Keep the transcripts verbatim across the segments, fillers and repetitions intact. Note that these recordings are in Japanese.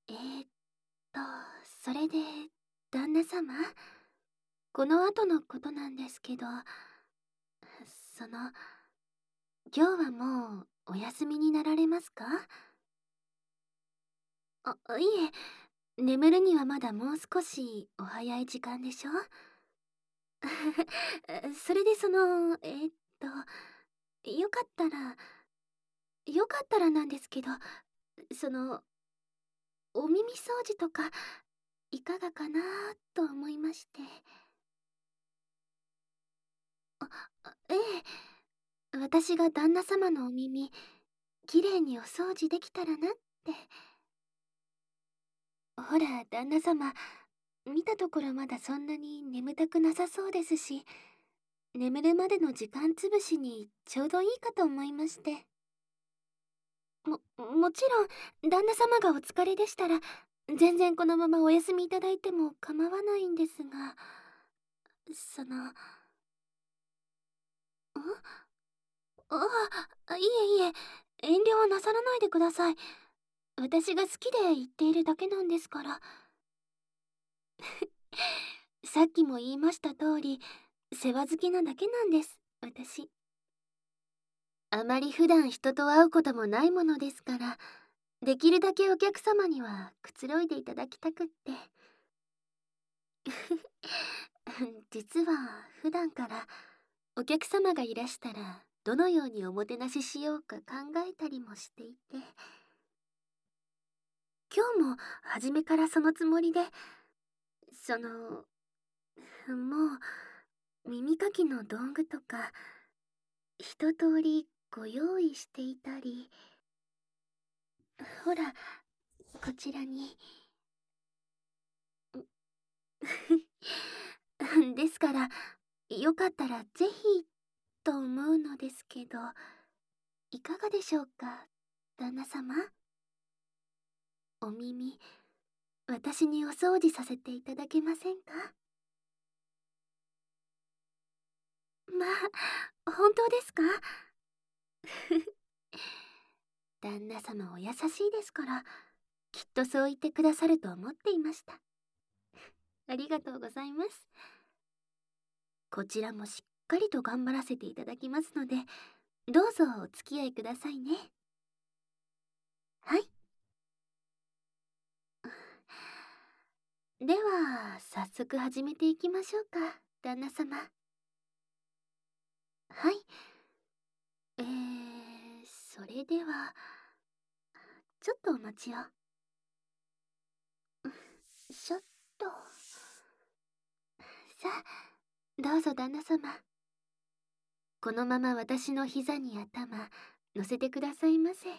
えーっと、それで、旦那様、この後のことなんですけど、その、今日はもうお休みになられますか？あ、いえ、眠るにはまだもう少しお早い時間でしょ？それでその、えーっと、よかったら、よかったらなんですけど、その、お耳掃除とか、いかがかなと思いまして。あ、ええ、私が旦那様のお耳、きれいにお掃除できたらなって。ほら、旦那様、見たところまだそんなに眠たくなさそうですし、眠るまでの時間つぶしにちょうどいいかと思いまして。も、もちろん、旦那様がお疲れでしたら、全然このままお休みいただいても構わないんですが、その、んああ、いえいえ、遠慮はなさらないでください。私が好きで言っているだけなんですから。さっきも言いました通り、世話好きなだけなんです、私。あまり普段人と会うこともないものですから、できるだけお客様にはくつろいでいただきたくって。実は普段からお客様がいらしたらどのようにおもてなししようか考えたりもしていて、今日も初めからそのつもりで、その、もう耳かきの道具とか一通りご用意していたり、ほら、こちらに。ですから、よかったらぜひと思うのですけど、いかがでしょうか、旦那様。お耳、私にお掃除させていただけませんか？まあ、本当ですか？旦那様お優しいですから、きっとそう言ってくださると思っていました。ありがとうございます。こちらもしっかりと頑張らせていただきますので、どうぞお付き合いくださいね。はい。では、早速始めていきましょうか、旦那様。はい。えー、それでは、ちょっとお待ちを。ちょっと。さあ、どうぞ旦那様。このまま私の膝に頭、乗せてくださいませ。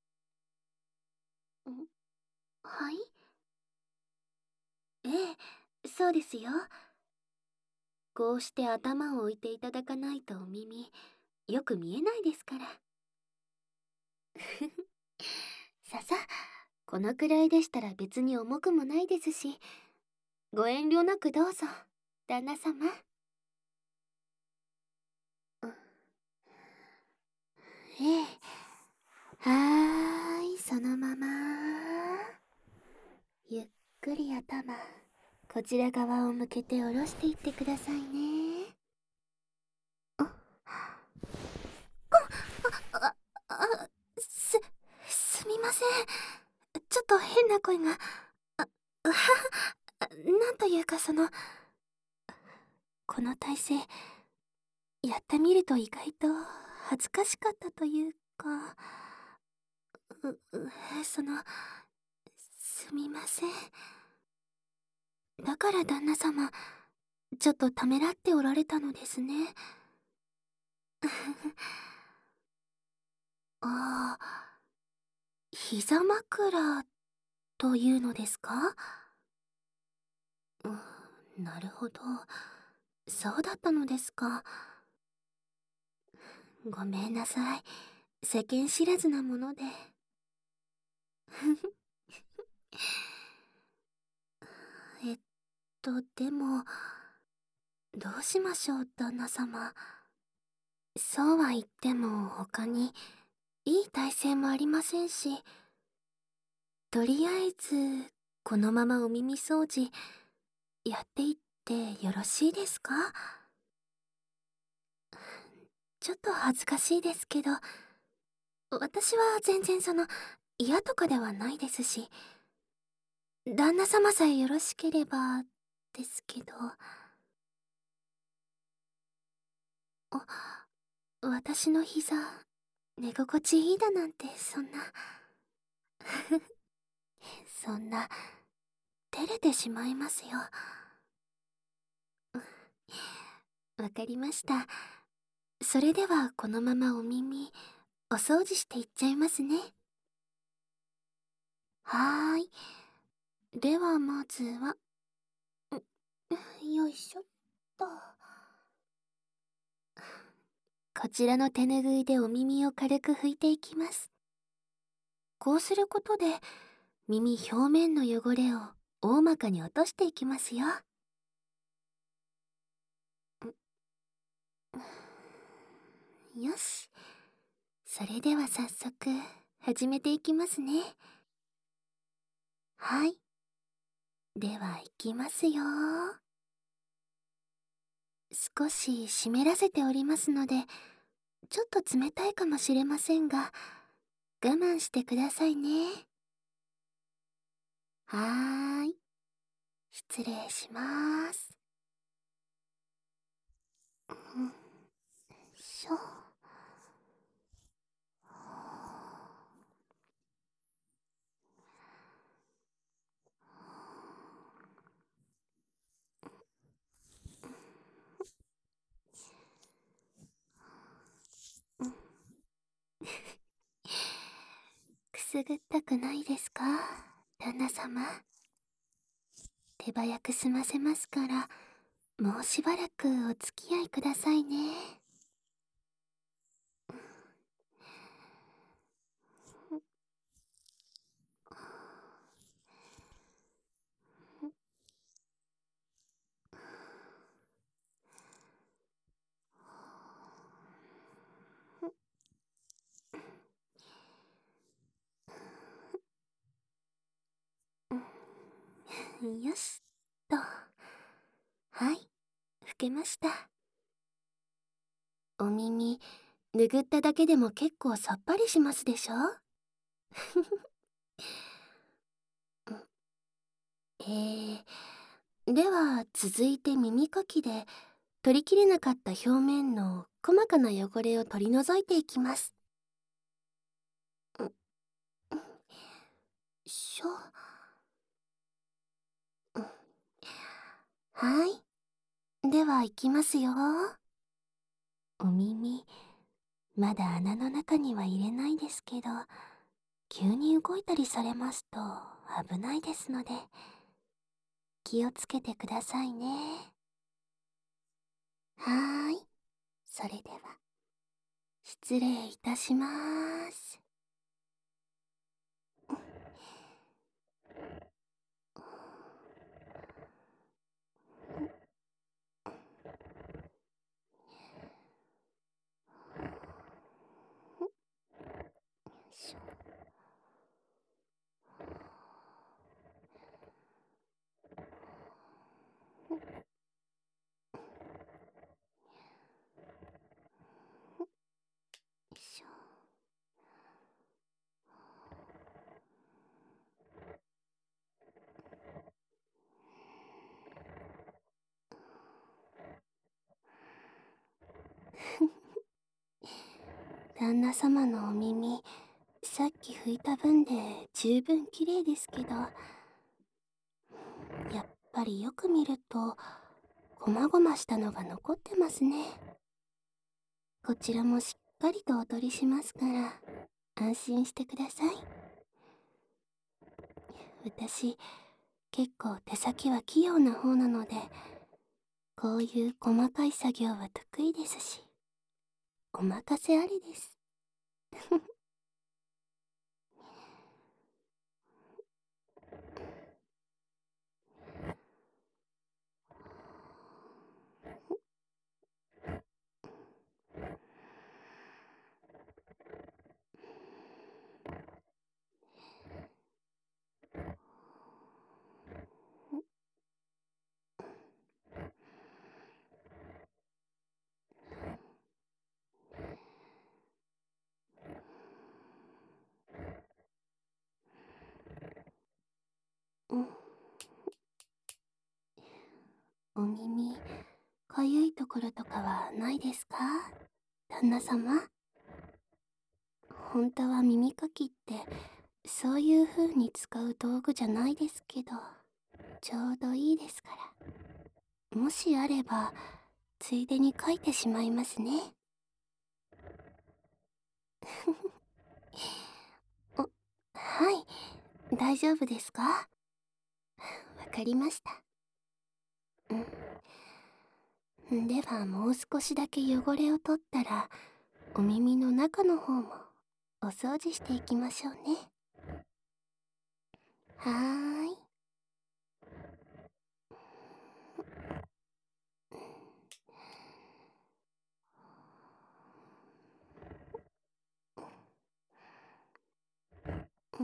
んはい。ええ、そうですよ。こうして頭を置いていただかないとお耳、よく見えないですから。ささ、このくらいでしたら別に重くもないですし、ご遠慮なくどうぞ、旦那様。うん、ええ、はーい、そのまま。ゆっくり頭、こちら側を向けて下ろしていってくださいね。あ、あ、あ、す、すみません。ちょっと変な声が。あ、うは、なんというかその、この体勢、やってみると意外と恥ずかしかったというか、う、う、その、すみません。だから旦那様、ちょっとためらっておられたのですね。ああ、膝枕というのですか？うん、なるほど。そうだったのですか。ごめんなさい。世間知らずなもので。えっと、でも、どうしましょう、旦那様。そうは言っても他にいい体勢もありませんし。 とりあえず、このままお耳掃除、やっていってよろしいですか？ちょっと恥ずかしいですけど、私は全然その、嫌とかではないですし、旦那様さえよろしければ、ですけど。あ、私の膝、寝心地いいだなんて、そんな。そんな、照れてしまいますよ。わかりました。それではこのままお耳、お掃除していっちゃいますね。はーい。ではまずは、よいしょっと。こちらの手ぬぐいでお耳を軽く拭いていきます。こうすることで、耳表面の汚れを大まかに落としていきますよ。よし。それでは早速、始めていきますね。はい。では、いきますよ。少し湿らせておりますので、ちょっと冷たいかもしれませんが、我慢してくださいね。はーい。失礼します。うん、よいしょ。くすぐったくないですか、旦那様。手早く済ませますから、もうしばらくお付き合いくださいね。よしっと。はい、拭けました。お耳、拭っただけでも結構さっぱりしますでしょ？えー、では続いて耳かきで取りきれなかった表面の細かな汚れを取り除いていきます。んしょ。はい。では行きますよ。お耳、まだ穴の中には入れないですけど、急に動いたりされますと危ないですので、気をつけてくださいね。はーい。それでは、失礼いたします。しょ。しょ。旦那様のお耳、さっき拭いた分で十分綺麗ですけど、やっぱりよく見ると、ごまごましたのが残ってますね。こちらもしっかりとお取りしますから、安心してください。私、結構手先は器用な方なので、こういう細かい作業は得意ですし、お任せあれです。 お耳、かゆいところとかはないですか、旦那様。本当は耳かきってそういう風に使う道具じゃないですけど、ちょうどいいですから。もしあればついでに書いてしまいますね。お、はい、大丈夫ですか。わかりました。うん。ではもう少しだけ汚れを取ったら、お耳の中の方もお掃除していきましょうね。はーい。うん。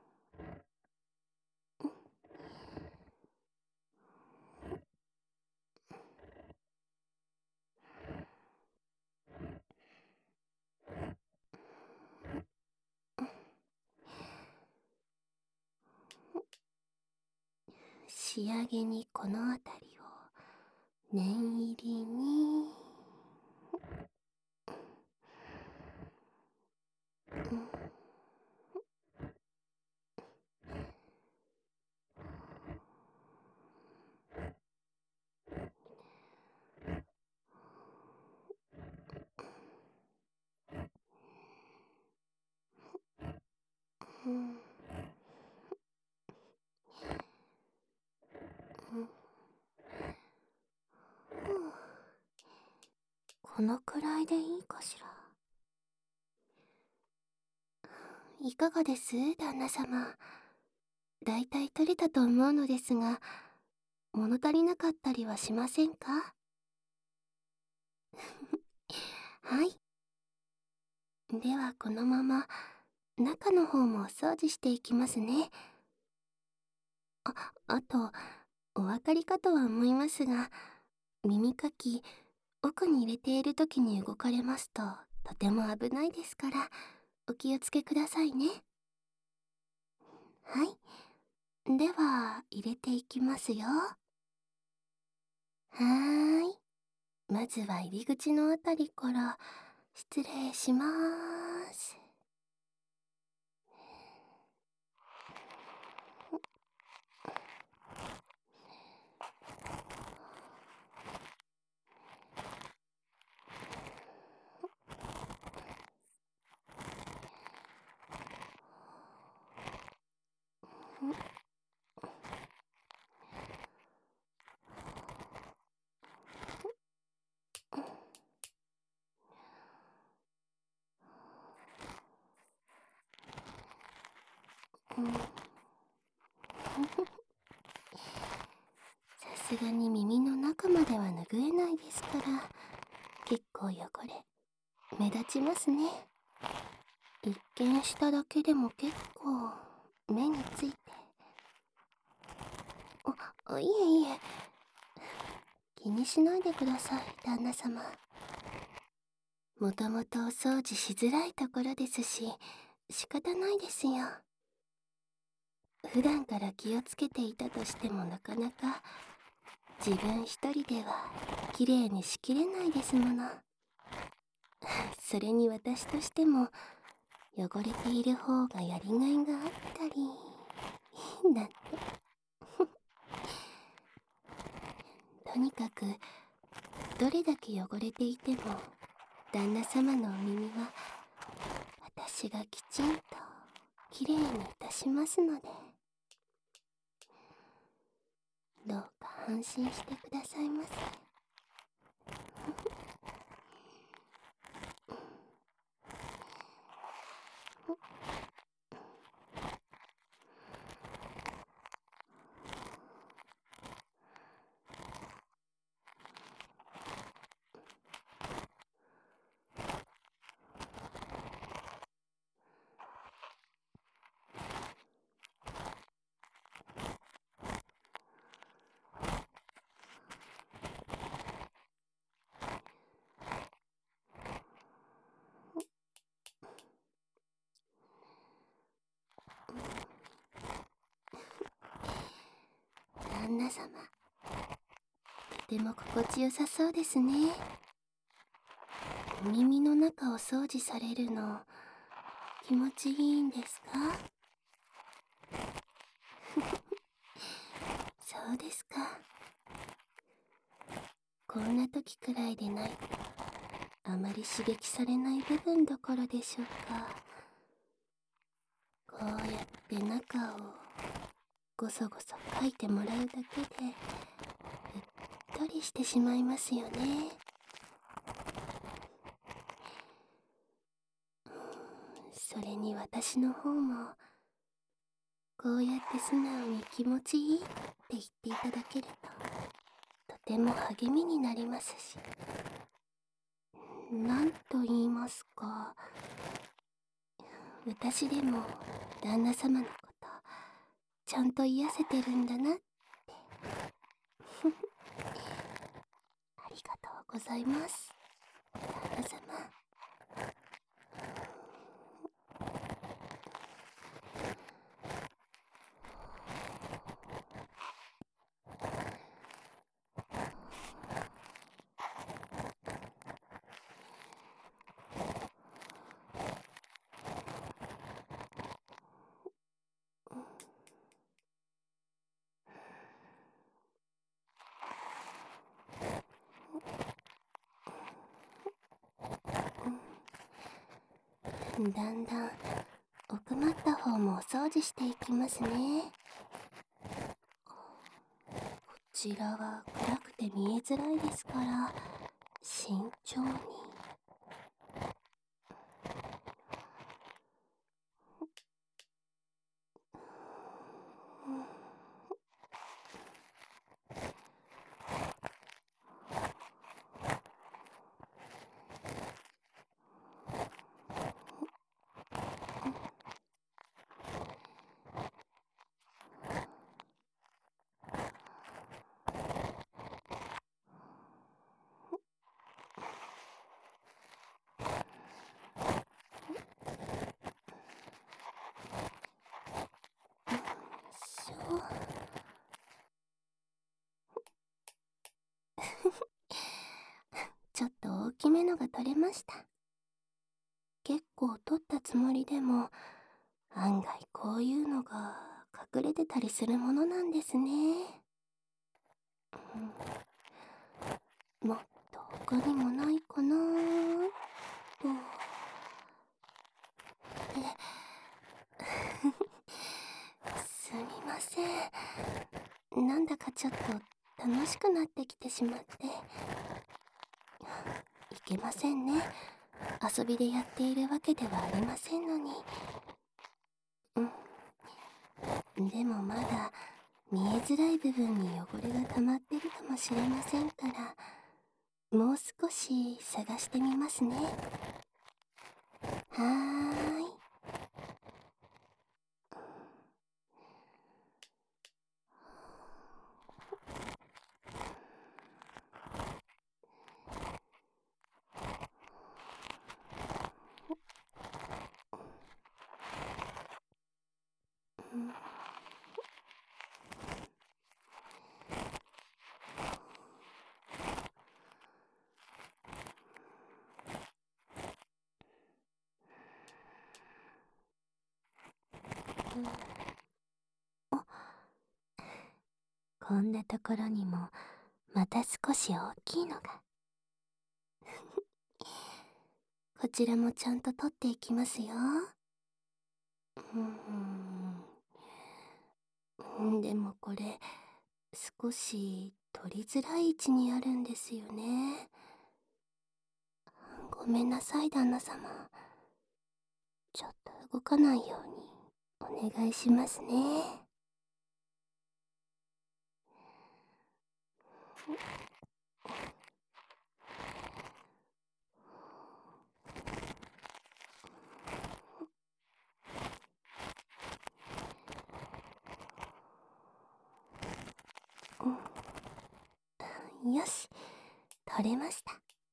仕上げにこの辺りを念入りに。うん、うん、うん。このくらいでいいかしら。いかがです、旦那様。だいたい取れたと思うのですが、物足りなかったりはしませんか。はい。ではこのまま中の方もお掃除していきますね。あ、あと、お分かりかとは思いますが、耳かき、奥に入れている時に動かれますと、とても危ないですから、お気をつけくださいね。はい。では、入れていきますよ。はーい。まずは入り口のあたりから、失礼しまーす。うん。さすがに耳の中までは拭えないですから、結構汚れ目立ちますね。一見しただけでも結構目について。あ、いえいえ、気にしないでください、旦那様。もともとお掃除しづらいところですし、仕方ないですよ。普段から気をつけていたとしてもなかなか自分一人ではきれいにしきれないですもの。それに私としても汚れている方がやりがいがあったりなんて。とにかくどれだけ汚れていても旦那様のお耳は私がきちんときれいにいたしますので、どうか安心してくださいませ。旦那様、 ても心地よさそうですね。耳の中を掃除されるの気持ちいいんですか？そうですか。こんな時くらいでないとあまり刺激されない部分どころでしょうか。こうやって中をごそごそかいてもらうだけでうっとりしてしまいますよね。それに私の方もこうやって素直に気持ちいいって言っていただけるととても励みになりますし、なんと言いますか、私でも旦那様のことちゃんと癒せてるんだなってありがとうございます、旦那様。だんだん奥まった方もお掃除していきますね。こちらは暗くて見えづらいですから慎重に。そうちょっと大きめのが取れました。結構取ったつもりでも案外こういうのが隠れてたりするものなんですね。うん、もっと他にもないかなーと。すみません。なんだかちょっと楽しくなってきてしまって。いけませんね。遊びでやっているわけではありませんのに。うん。でもまだ見えづらい部分に汚れが溜まってるかもしれませんから、もう少し探してみますね。はーい。うん、あ、こんなところにもまた少し大きいのが。こちらもちゃんと取っていきますよ。うん、でもこれ少し取りづらい位置にあるんですよね。ごめんなさい旦那様。ちょっと動かないようにお願いしますね。うん、よし、取れました。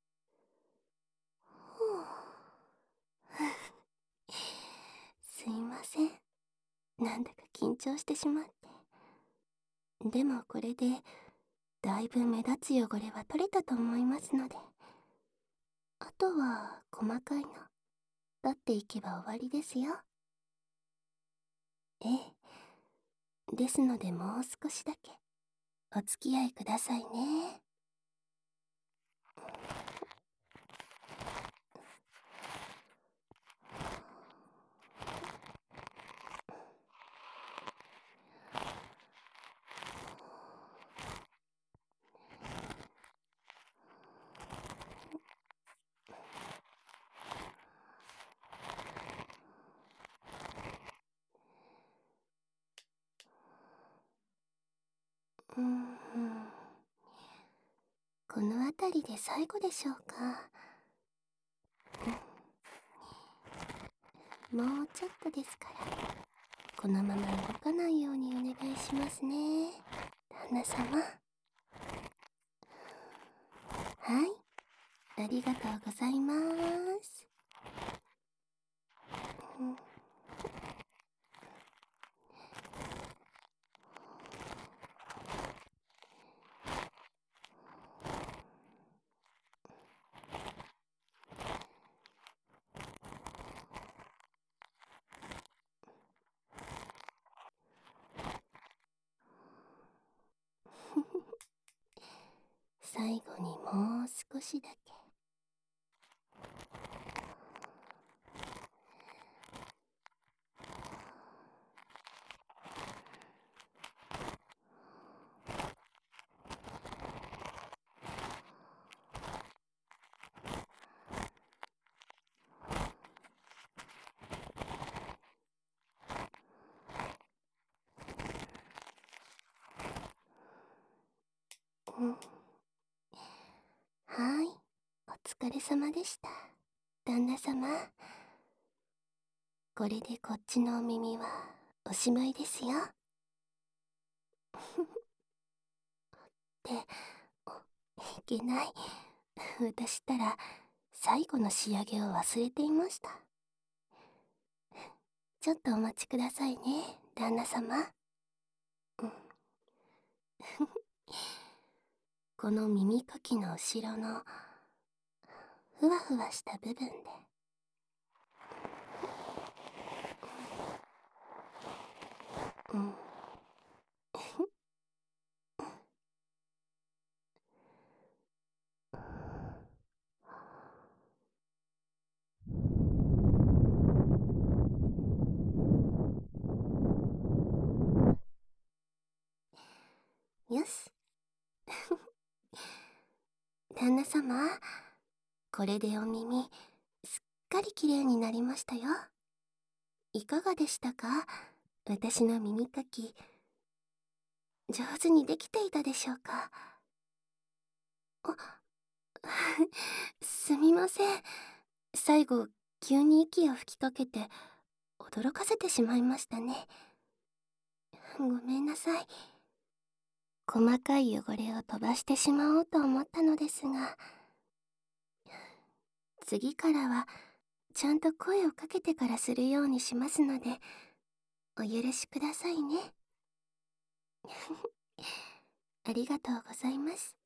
すいません。なんだか緊張してしまって。でもこれでだいぶ目立つ汚れは取れたと思いますので、あとは細かいの取っていけば終わりですよ。ええ、ですのでもう少しだけお付き合いくださいね。うーん、この辺りで最後でしょうか。もうちょっとですから、このまま動かないようにお願いしますね、旦那様。はい、ありがとうございます。うん、最後にもう少しだけ。うん、はい、お疲れ様でした、旦那様。これでこっちのお耳はおしまいですよ。っていけない。私ったら最後の仕上げを忘れていました。ちょっとお待ちくださいね、旦那様。うん、この耳かきの後ろのふわふわした部分で。うん。よし。旦那様、これでお耳すっかりきれいになりましたよ。いかがでしたか？私の耳かき、上手にできていたでしょうか？あ、すみません。最後、急に息を吹きかけて、驚かせてしまいましたね。ごめんなさい。細かい汚れを飛ばしてしまおうと思ったのですが、次からは、ちゃんと声をかけてからするようにしますので、お許しくださいね。ありがとうございます。